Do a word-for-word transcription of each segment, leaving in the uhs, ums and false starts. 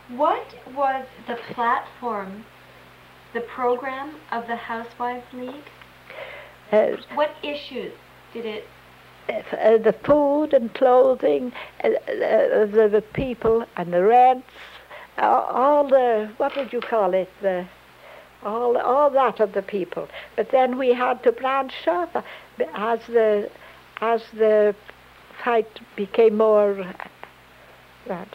What was the platform, the program of the Housewives League? Uh, what issues did it? Uh, the food and clothing uh, uh, of the, the people and the rents, all, all the, what would you call it, the, all all that of the people. But then we had to branch off as the as the fight became more that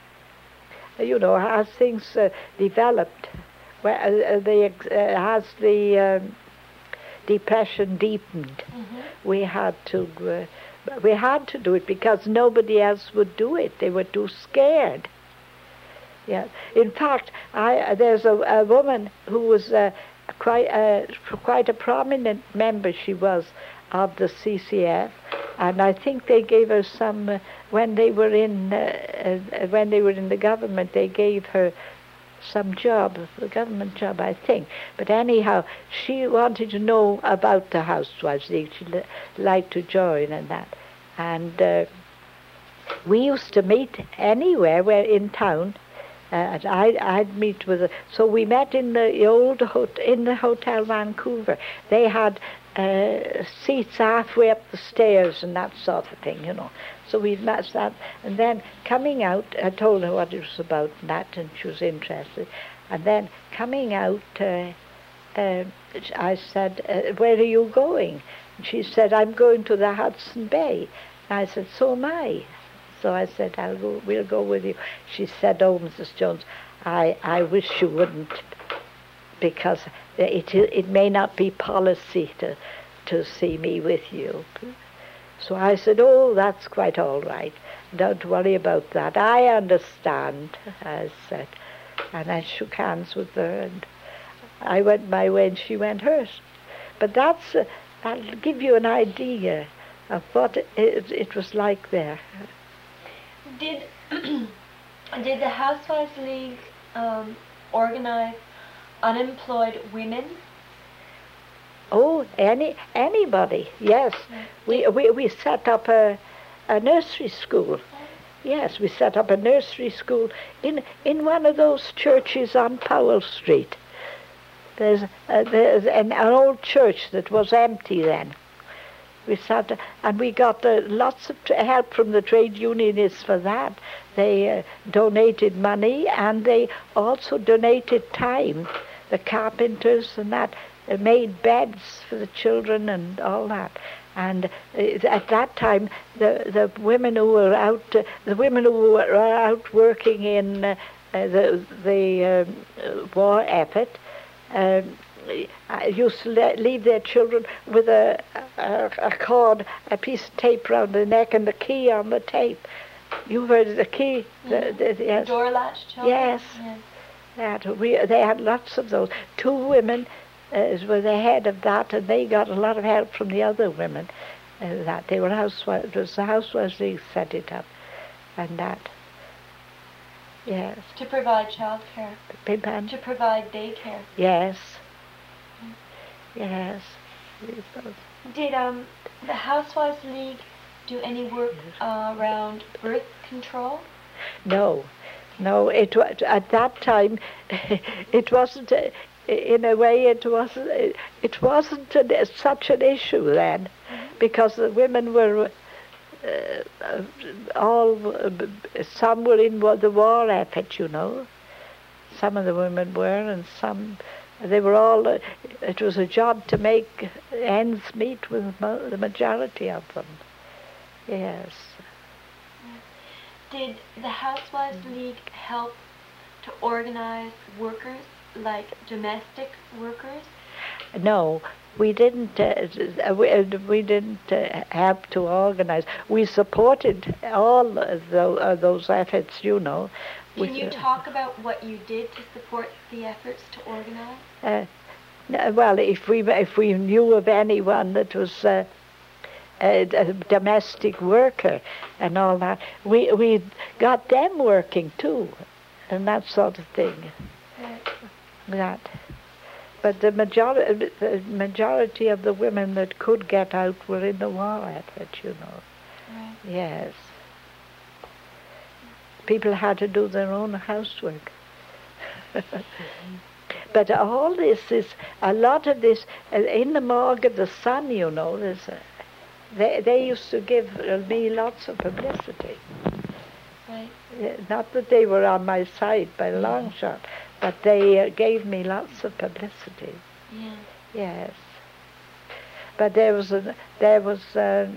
you know as things uh, developed, well, uh, the uh, as the um, depression deepened. Mm-hmm. We had to uh, we had to do it because nobody else would do it. They were too scared. Yeah. In fact, I there's a, a woman who was uh, quite uh, quite a prominent member. She was of the C C F, and I think they gave her some uh, when they were in uh, uh, when they were in the government. They gave her some job, a government job, I think. But anyhow, she wanted to know about the Housewives League. She'd li- like to join and that. And uh, we used to meet anywhere where in town. Uh, and I, I'd meet with her. So we met in the old hot, in the Hotel Vancouver. They had uh, seats halfway up the stairs and that sort of thing, you know. So we met that, and then coming out, I told her what it was about and that, and she was interested. And then coming out, uh, uh, I said, uh, "Where are you going?" And she said, "I'm going to the Hudson Bay." And I said, "So am I." So I said, "I'll go. We'll go with you." She said, "Oh, Missus Jones, I, I wish you wouldn't, because it it may not be policy to to see me with you." So I said, "Oh, that's quite all right. Don't worry about that. I understand," I said. And I shook hands with her, and I went my way and she went hers. But that's, uh, that'll give you an idea of what it, it was like there. Did did the Housewives League um, organize unemployed women? Oh, any anybody, yes. We, we, we set up a, a nursery school. Yes, we set up a nursery school in, in one of those churches on Powell Street. There's, uh, there's an, an old church that was empty then. We sat, and we got uh, lots of t- help from the trade unionists for that. They uh, donated money, and they also donated time, the carpenters and that. They made beds for the children and all that. And uh, at that time, the the women who were out, uh, the women who were out working in uh, uh, the the um, war effort, um, used to let, leave their children with a, a a cord, a piece of tape round the neck, and the key on the tape. You've heard of the key? Mm-hmm. The, the, yes. Door latch children? Yes. yes. That we they had lots of those. Two women uh, were the head of that, and they got a lot of help from the other women. Uh, that they were housewives. It was the Housewives League set it up, and that. Yes. To provide child care. Pardon? To provide daycare. Yes. Yes. Did um the Housewives League do any work uh, around birth control? No, no. It was at that time. It wasn't. Uh, in a way, it wasn't. It wasn't a, such an issue then, mm-hmm. because the women were uh, all. Uh, some were in the war effort, you know. Some of the women were, and some. They were all. Uh, it was a job to make ends meet with mo- the majority of them. Yes. Did the Housewives League help to organize workers, like domestic workers? No, we didn't. Uh, we, uh, we didn't uh, help to organize. We supported all of the, uh, those efforts, you know. Can with, you uh, talk about what you did to support the efforts to organize? Uh, well, if we if we knew of anyone that was uh, a, a domestic worker and all that, we we got them working too, and that sort of thing. Right. That, but the majority the majority of the women that could get out were in the war effort, you know. Right. Yes. People had to do their own housework. But all this is, a lot of this, uh, in the Morgue of the Sun, you know, there's a, they, they used to give me lots of publicity. Right. Uh, not that they were on my side by a long shot, but they uh, gave me lots of publicity. Yeah. Yes. But there was a, there was um,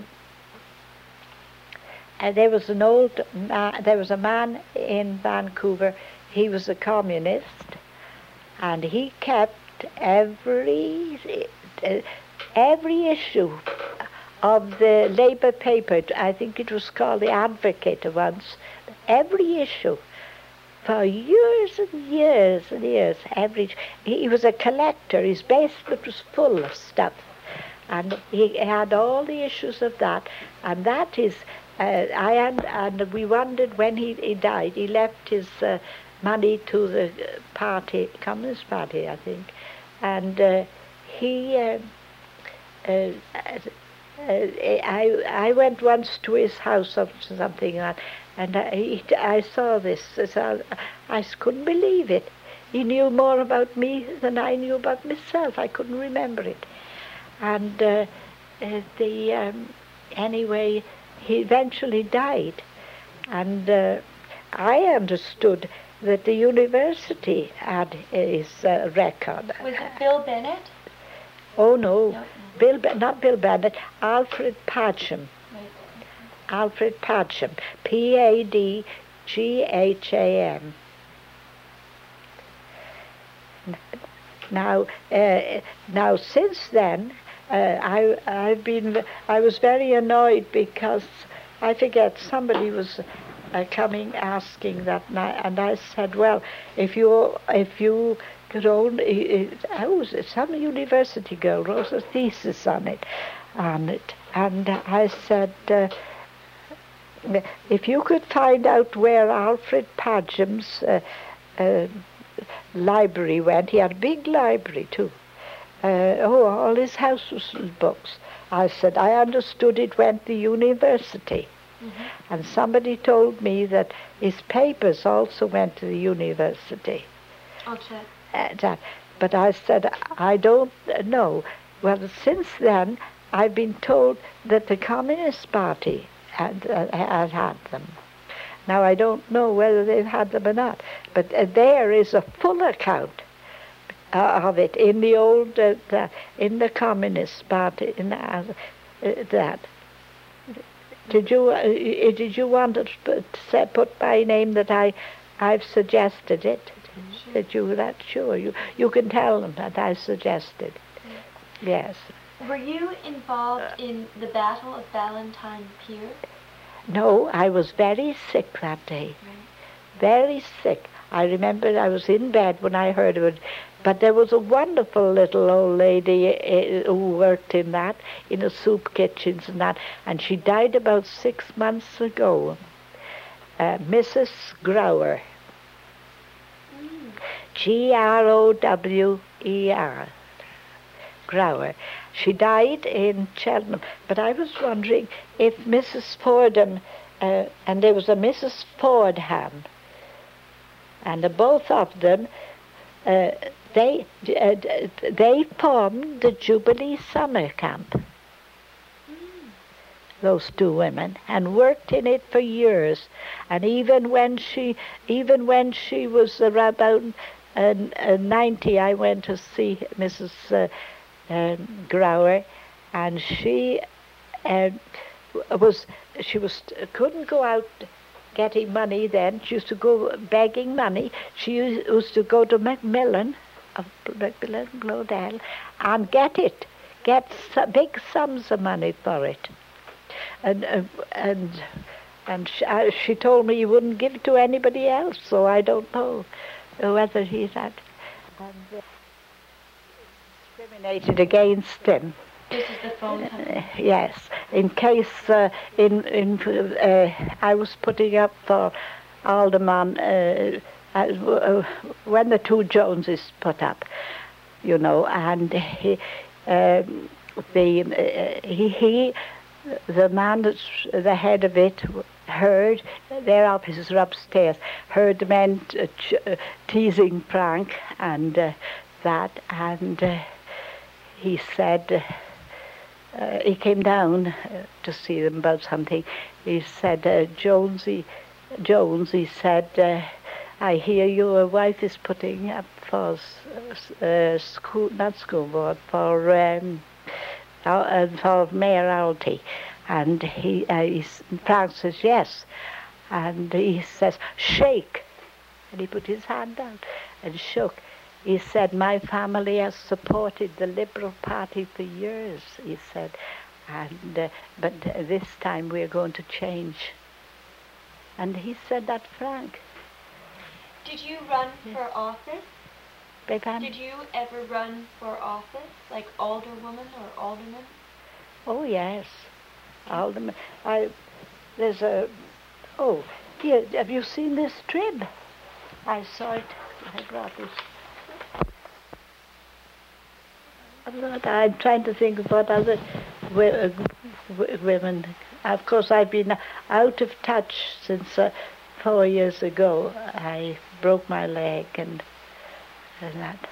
uh, there was an old ma- there was a man in Vancouver. He was a communist, and he kept every uh, every issue of the Labour paper. I think it was called the Advocate once. Every issue. For years and years and years, every he was a collector. His basement was full of stuff, and he had all the issues of that. And that is, uh, I and, and we wondered when he, he died. He left his uh, money to the party, Communist Party, I think, and uh, he. Uh, uh, uh, I I went once to his house or something, and. And I, he, I saw this, so I, I couldn't believe it. He knew more about me than I knew about myself. I couldn't remember it. And uh, uh, the um, anyway, he eventually died. And uh, I understood that the university had his uh, record. Was it Bill Bennett? Oh, no. No. Bill, not Bill Bennett, Alfred Padgham. Alfred Padgham, P A D G H A M. Now, uh, now since then, uh, I I've been I was very annoyed because I forget somebody was uh, coming asking that night, and I said, well, if you if you could only, oh, some university girl wrote a thesis on it, on it, and I said. Uh, If you could find out where Alfred Padgham's uh, uh, library went, he had a big library too. Uh, oh, all his house was full of books. I said, I understood it went to university. Mm-hmm. And somebody told me that his papers also went to the university. Okay. Uh, that, but I said, I don't know. Well, since then, I've been told that the Communist Party Had, uh, had had them. Now I don't know whether they've had them or not, but uh, there is a full account uh, of it in the old, uh, the, in the Communist Party. In the, uh, that did you uh, did you want to put, put my name that I I've suggested it? Sure. That you that sure you you can tell them that I suggested. Mm. Yes. Were you involved in the Battle of Valentine Pier? No, I was very sick that day. Right. Very sick. I remember I was in bed when I heard of it. But there was a wonderful little old lady uh, who worked in that, in the soup kitchens and that, and she died about six months ago. Uh, Missus Grower. Mm. G R O W E R. Grower. She died in Cheltenham, but I was wondering if Missus Fordham, uh, and there was a Missus Fordham, and the both of them, uh, they uh, they formed the Jubilee Summer Camp. Mm. Those two women, and worked in it for years, and even when she even when she was around uh, uh, ninety, I went to see Missus Uh, Uh, Grower, and she uh, was she was couldn't go out getting money then. She used to go begging money. She used, used to go to Macmillan of Macmillan Bloedel and get it, get su- big sums of money for it, and uh, and and she, uh, she told me he wouldn't give it to anybody else. So I don't know whether he's had. And, uh, discriminated against him. This is the phone company. Uh, yes, in case uh, in in uh, I was putting up for Alderman uh, uh, when the two Joneses put up, you know, and he, um, the uh, he, he the man that's the head of it heard, their offices were upstairs, heard the men t- ch- uh, teasing Frank and uh, that, and uh, he said, uh, uh, he came down uh, to see them about something. He said, uh, Jonesy, Jones, he said, uh, I hear your wife is putting up for uh, school, not school board, for um, uh, for mayoralty. And he, uh, he, Frank says, yes. And he says, shake. And he put his hand down and shook. He said, my family has supported the Liberal Party for years, he said. And uh, but uh, this time we're going to change. And he said that, Frank. Did you run for office? Beg pardon? Did you ever run for office, like alderwoman or alderman? Oh, yes. Alderman. I, there's a, oh, here, have you seen this trib? I saw it, I brought this. I'm trying to think of what other w- w- women, of course I've been out of touch since uh, four years ago. I broke my leg and, and that.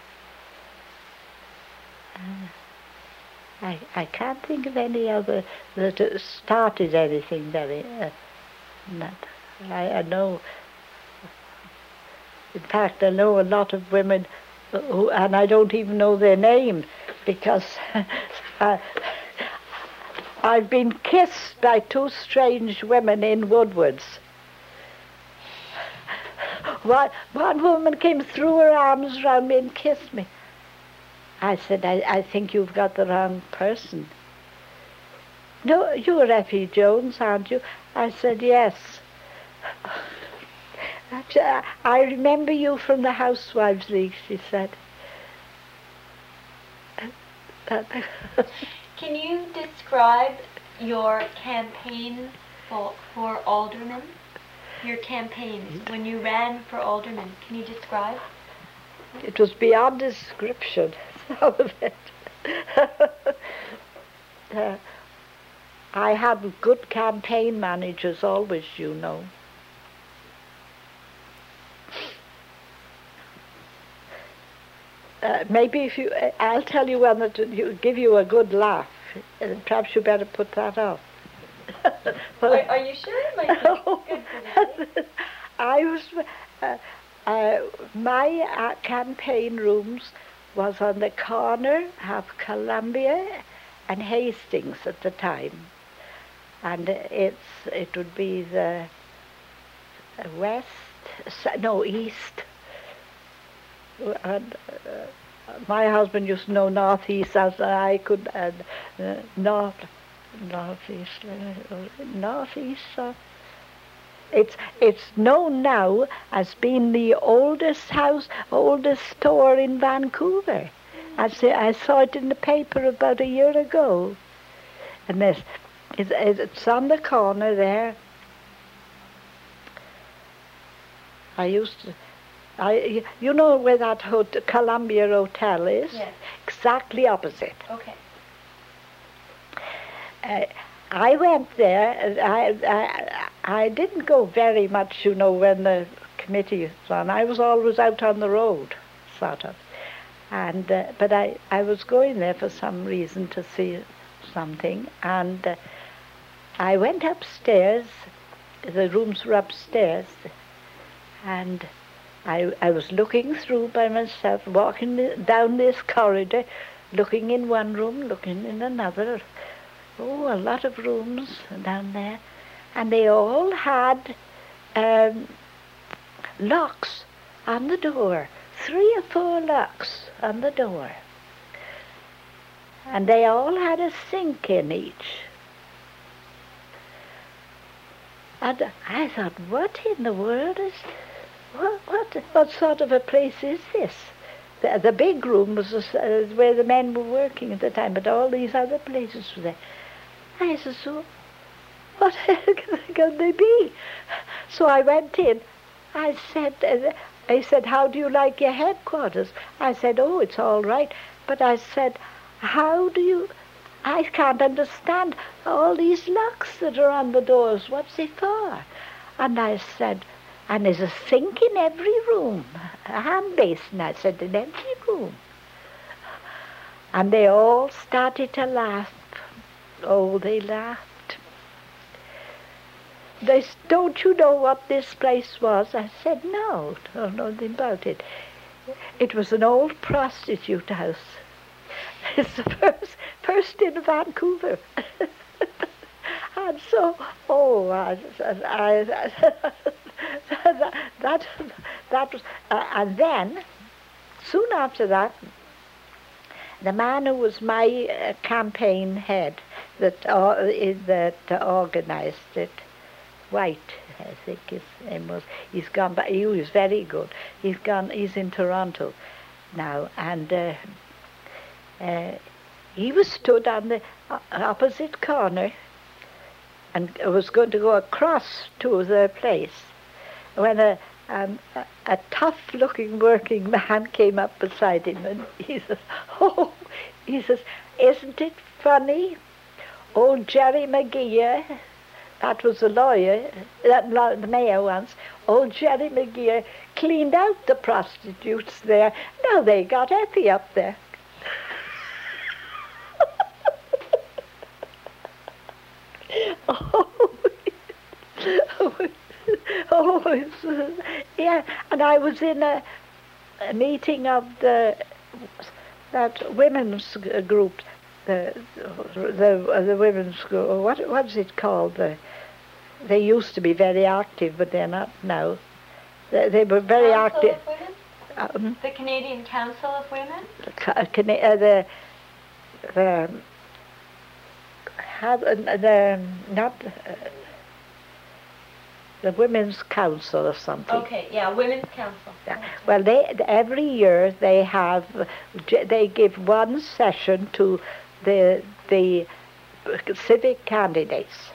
Uh, I, I can't think of any other that started anything very, uh, not, I, I know, in fact I know a lot of women who, and I don't even know their name because I, I've been kissed by two strange women in Woodwards. One, one woman came, threw her arms around me and kissed me. I said, I, I think you've got the wrong person. No, you're Effie Jones, aren't you? I said, yes. I remember you from the Housewives League, she said. Can you describe your campaign for, for alderman? Your campaigns, when you ran for alderman, can you describe? It was beyond description, some of it. uh, I had good campaign managers always, you know. Uh, maybe if you, uh, I'll tell you one that will give you a good laugh. Uh, perhaps you better put that off. are, are you sure it might be good for the day? I was, uh, uh, my uh, campaign rooms was on the corner of Columbia and Hastings at the time. And it's, it would be the west, no, east. And, uh, my husband used to know northeast as I could, and uh, north, northeast, uh, northeast. Uh, it's it's known now as being the oldest house, oldest store in Vancouver. I say I saw it in the paper about a year ago, and this it's, it's on the corner there. I used to. I, you know where that hotel, Columbia Hotel is? Yes. Exactly opposite. Okay. Uh, I went there. And I, I I didn't go very much, you know, when the committee was on. I was always out on the road, sort of. And uh, but I, I was going there for some reason to see something, and uh, I went upstairs. The rooms were upstairs, and I, I was looking through by myself, walking down this corridor, looking in one room, looking in another. Oh, a lot of rooms down there. And they all had um, locks on the door, three or four locks on the door. And they all had a sink in each. And I thought, what in the world is... What, what what sort of a place is this? The, the big room was uh, where the men were working at the time, but all these other places were there. I said, so what can they be? So I went in. I said, uh, I said, how do you like your headquarters? I said, oh, it's all right. But I said, how do you, I can't understand all these locks that are on the doors. What's it for? And I said, and there's a sink in every room, a hand basin, I said, in every room. And they all started to laugh. Oh, they laughed. They said, don't you know what this place was? I said, no, don't know nothing about it. It was an old prostitute house. It's the first, first in Vancouver. And so, oh, I, I, that, that, that was, uh, and then, soon after that, the man who was my uh, campaign head, that uh, that uh, organised it, White, I think his name was. He's gone back. He was very good. He's gone. He's in Toronto now, and uh, uh, he was stood on the uh, opposite corner, and was going to go across to their place when a um, a, a tough-looking working man came up beside him, and he says, "Oh," he says, "isn't it funny? Old Jerry McGeer." That was the lawyer, that, the mayor once. Old Jerry McGeer cleaned out the prostitutes there. Now they got Effie up there. oh, oh it's, uh, yeah. And I was in a, a meeting of the that women's group. The the the women's school. What what's it called? The, they used to be very active, but they're not now. They, they were very Council active. Of Women? Um, the Canadian Council of Women. The uh, the the, have, uh, the not uh, the Women's Council or something. Okay, yeah, Women's Council. Yeah. Well, they every year they have they give one session to the the civic candidates,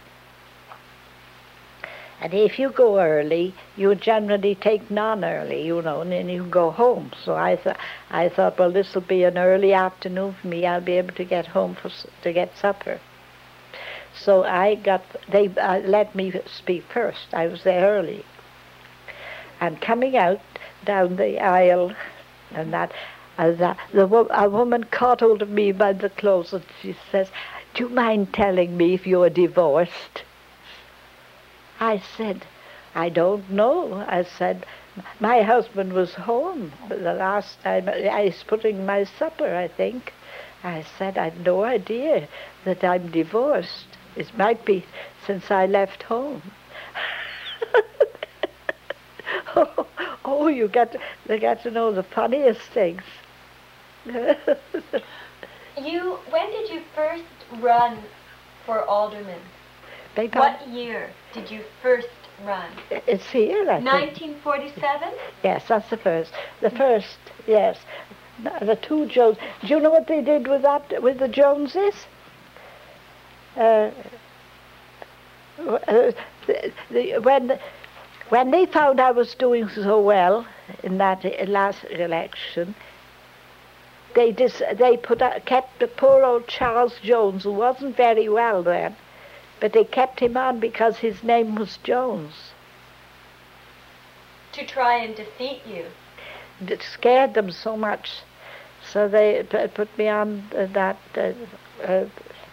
and if you go early, you generally take non-early, you know, and then you go home. So I thought I thought, well, this will be an early afternoon for me. I'll be able to get home for to get supper. So I got they uh, let me speak first. I was there early, and coming out down the aisle, and that. Uh, the, the, a woman caught hold of me by the clothes and she says, "Do you mind telling me if you're divorced?" I said, "I don't know." I said, "My husband was home the last time. I was putting my supper, I think." I said, "I've no idea that I'm divorced. It might be since I left home." oh, oh, you get to, they get to know the funniest things. You, when did you first run for alderman? Beg What pardon? year did you first run? It's here, I think. nineteen forty-seven? Yes, that's the first. The first, yes. The two Jones. Do you know what they did with that, with the Joneses? Uh, uh, the, the, when, when they found I was doing so well in that last election, They dis, they put out, kept the poor old Charles Jones, who wasn't very well then, but they kept him on because his name was Jones. To try and defeat you. It scared them so much, so they p- put me on uh, that. Uh, uh,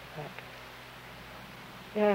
yeah.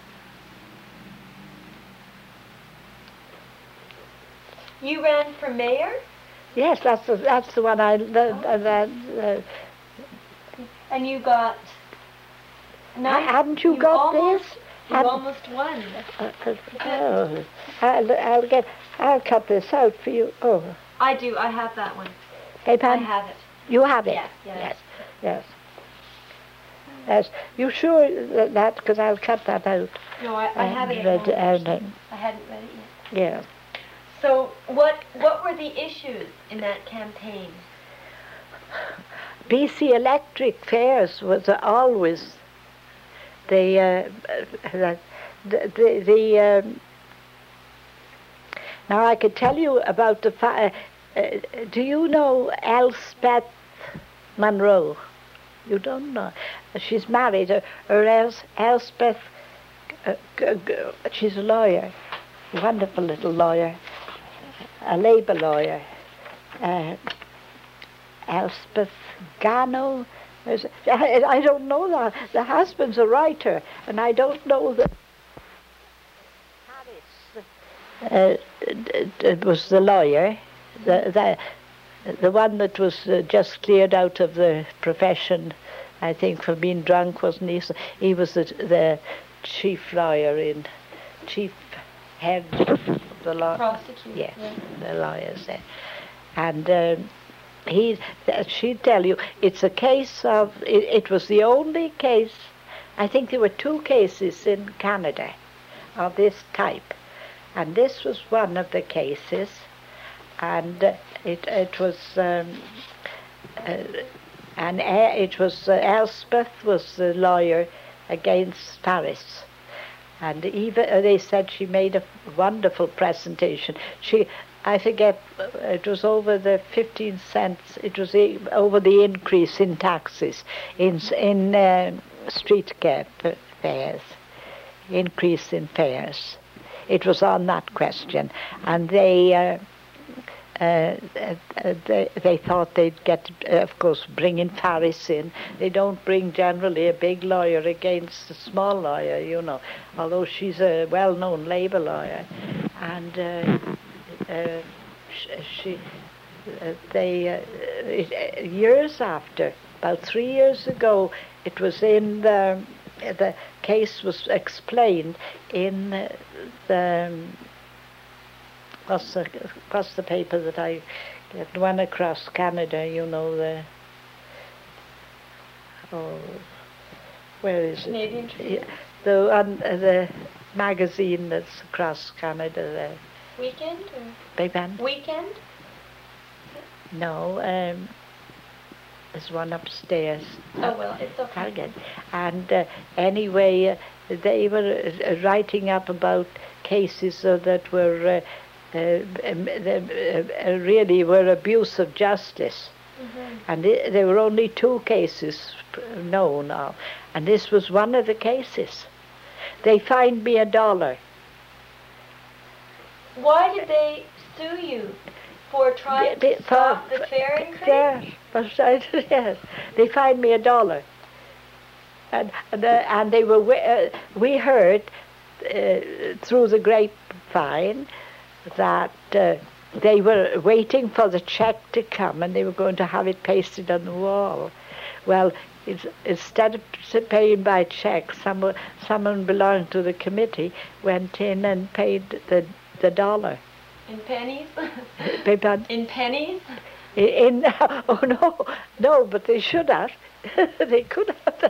You ran for mayor? Yes, that's the, that's the one I. The, uh, that, uh, And you got... Nine, haven't you, you got almost, this? You Haven't- almost won. Uh, uh, oh, I'll, I'll get. I'll cut this out for you. Oh, I do, I have that one. hey, I Pam, have it. you have it. Yeah, yeah. Yes, yes. Yes. You sure that that? Because I'll cut that out. No, I, I have it at And, home. and, and, I hadn't read it yet. yeah. So what what were the issues in that campaign? B C Electric fares was always the uh, the the, the, the um, now I could tell you about the fa- uh, uh, do you know Elspeth Monroe? You don't know. She's married, uh, or else Elspeth, uh, g- g- she's a lawyer, wonderful little lawyer, a Labour lawyer. Uh, Elspeth Gano. is- I, I don't know that. The husband's a writer, and I don't know that. Harris uh, d- d- was the lawyer, the, the, the one that was uh, just cleared out of the profession, I think, for being drunk, wasn't he? So he was the, the chief lawyer in, chief head of the law. Prosecutor. Yes, Yeah. the lawyers there. And um, he, she'd tell you, it's a case of, it, it was the only case, I think there were two cases in Canada of this type. And this was one of the cases, and uh, it, it was, um, uh, and uh, it was, uh, Elspeth was the lawyer against Paris. And even, uh, they said she made a wonderful presentation. She, I forget, it was over the fifteen cents, it was the, over the increase in taxes in, in um, streetcar fares, increase in fares. It was on that question. And they, uh, uh, uh, they, they thought they'd get, uh, of course, bring in Paris in. They don't bring generally a big lawyer against a small lawyer, you know, although she's a well-known Labour lawyer. And uh, uh, she, uh, they, uh, it, uh, years after, about three years ago, it was in the, the case was explained in uh, the, what's the, what's the paper that I get, the one across Canada, you know, the, oh, where is Canadian it? Tribune? Yeah, the, um, uh, the magazine that's across Canada there. Weekend? Or? Big band? Weekend? No, um, there's one upstairs. Oh, well, it's okay. I'll get. And uh, anyway, uh, they were uh, writing up about cases uh, that were uh, uh, um, uh, uh, really were abuse of justice. Mm-hmm. And it, there were only two cases known of, and this was one of the cases. They fined me a dollar. Why did they sue you? For trying They- to for- stop the fare increase? Yes, but I- yes. They fined me a dollar. And and, uh, and they were. Uh, we heard uh, through the grapevine that uh, they were waiting for the check to come, and they were going to have it pasted on the wall. Well, it's, instead of paying by check, someone someone belonging to the committee went in and paid the the dollar. In pennies? Beg pardon? In pennies? In, in oh no, no, but they should have. They could have.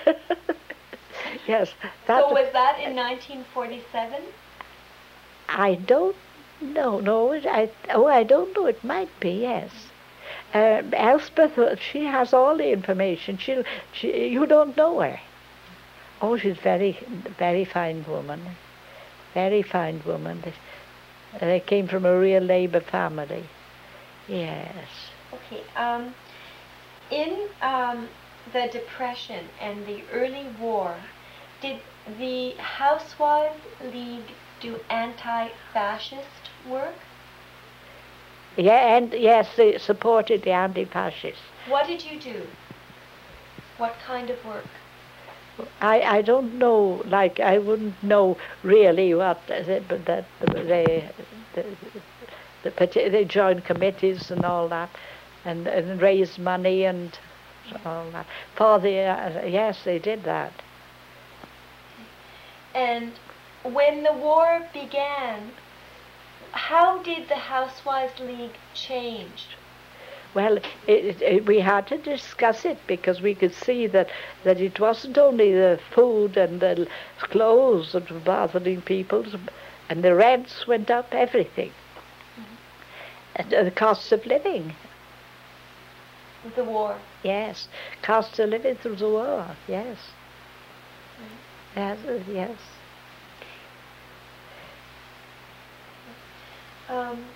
Yes. That, So was that in nineteen forty-seven? I don't know. No, I oh I don't know. It might be. Yes. Uh, Elspeth, uh, she has all the information. She, she, you don't know her. Oh, she's very, very fine woman. Very fine woman. They, they came from a real Labour family. Yes. Okay. Um, in um, the Depression and the early war, did the Housewives League do anti-fascist work? Yeah, and yes, they supported the anti-fascists. What did you do? What kind of work? I, I don't know, like, I wouldn't know really what, they, but that they, the, the, the, they joined committees and all that, and, and raised money and all that. For the, uh, yes, they did that. And when the war began, how did the Housewives League change? Well, it, it, we had to discuss it because we could see that, that it wasn't only the food and the clothes that were bothering people, and the rents went up, everything. Mm-hmm. And the cost of living. The war. Yes, cost of living through the war, yes. Mm-hmm. Yes, uh, yes. Um,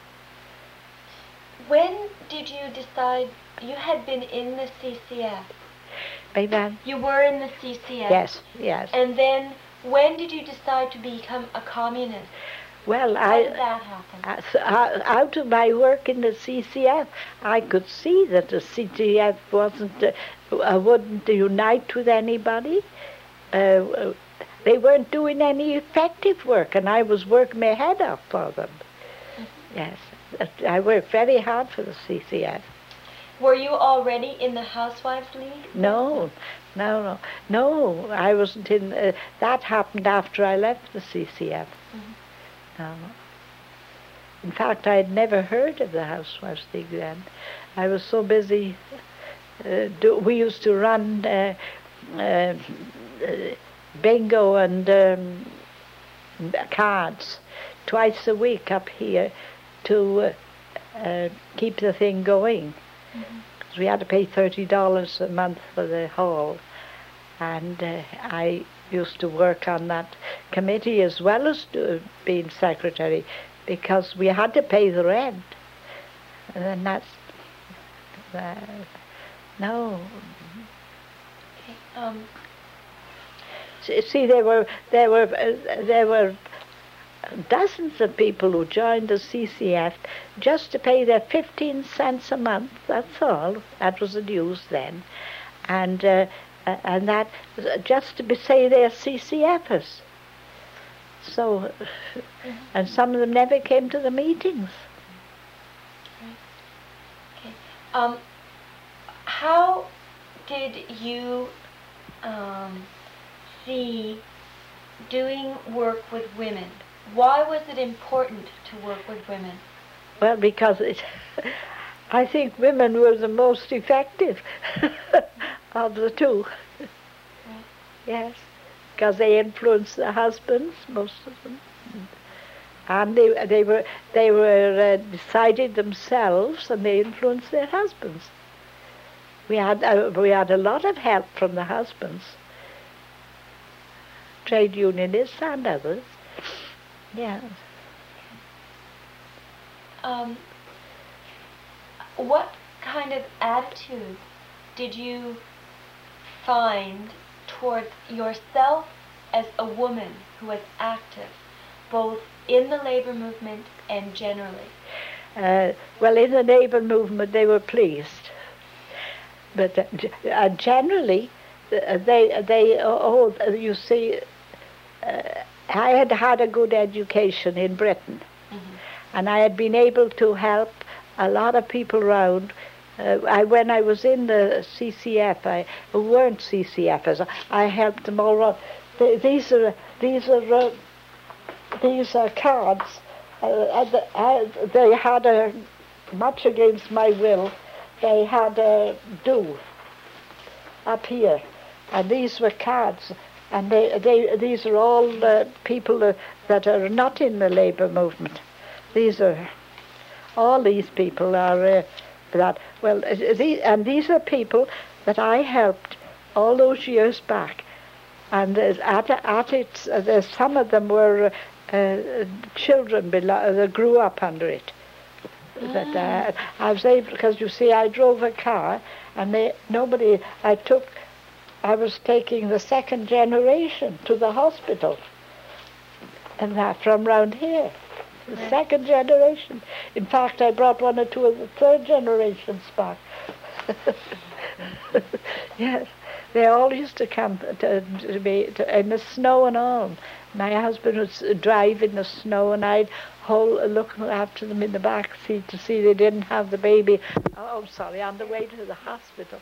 when did you decide, you had been in the C C F? Amen. You were in the C C F. Yes, yes. And then, when did you decide to become a communist? Well, How I, did that happen? uh, so, uh, out of my work in the C C F, I could see that the C C F wasn't, uh, uh, wouldn't unite with anybody. Uh, uh, they weren't doing any effective work, and I was working my head off for them. Mm-hmm. Yes, I worked very hard for the C C F. Were you already in the Housewives League? No, no, no, no. I wasn't in. Uh, that happened after I left the C C F. Mm-hmm. No. In fact, I had never heard of the Housewives League then. I was so busy. Uh, do, we used to run uh, uh, uh, bingo and um, cards twice a week up here to uh, uh, keep the thing going. Mm-hmm. We had to pay thirty dollars a month for the hall, and uh, I used to work on that committee as well as do, being secretary, because we had to pay the rent, and then that's uh, no. Okay. Um. See, there were there were uh, there were dozens of people who joined the C C F just to pay their fifteen cents a month. That's all. That was the dues then, and uh, uh, and that just to be, say they're C C Fers. So, mm-hmm. and some of them never came to the meetings. Okay. Um. How did you um, see doing work with women? Why was it important to work with women? Well, because it, I think women were the most effective of the two. Right. Yes, because they influenced their husbands, most of them, and they they were they were uh, decided themselves, and they influenced their husbands. We had uh, we had a lot of help from the husbands, trade unionists and others. Yeah. Um, what kind of attitude did you find towards yourself as a woman who was active, both in the labor movement and generally? Uh, well, in the labor movement, they were pleased, but uh, uh, generally, uh, they they oh, you see. Uh, I had had a good education in Britain, mm-hmm. and I had been able to help a lot of people around. Uh, I, when I was in the C C F, I who weren't C C Fers, I helped them all around. They, these are these are uh, these are cards. Uh, I, they had a much against my will. They had a do up here, and these were cards. And they, they, these are all uh, people uh, that are not in the labor movement. These are, all these people are uh, that, well, uh, these, and these are people that I helped all those years back. And uh, at, at it, uh, there's, some of them were uh, uh, children belo- that grew up under it. Mm. That uh, I was able, because you see, I drove a car, and they, nobody, I took, I was taking the second generation to the hospital, and that from round here, the right. second generation. In fact, I brought one or two of the third generations back. Yes, they all used to come to, to me to, in the snow and all. My husband would drive in the snow, and I'd hold, look after them in the back seat to see they didn't have the baby. Oh, sorry, on the way to the hospital.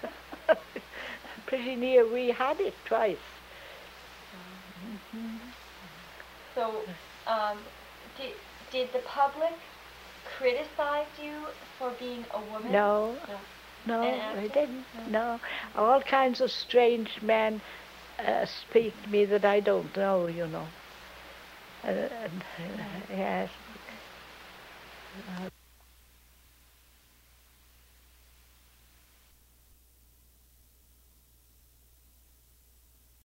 Pretty near we had it twice. Mm-hmm. So, um, did, did the public criticize you for being a woman? No, no, no they didn't. No. no, all kinds of strange men uh, speak to me that I don't know, you know. Uh, and, uh, yes. Uh,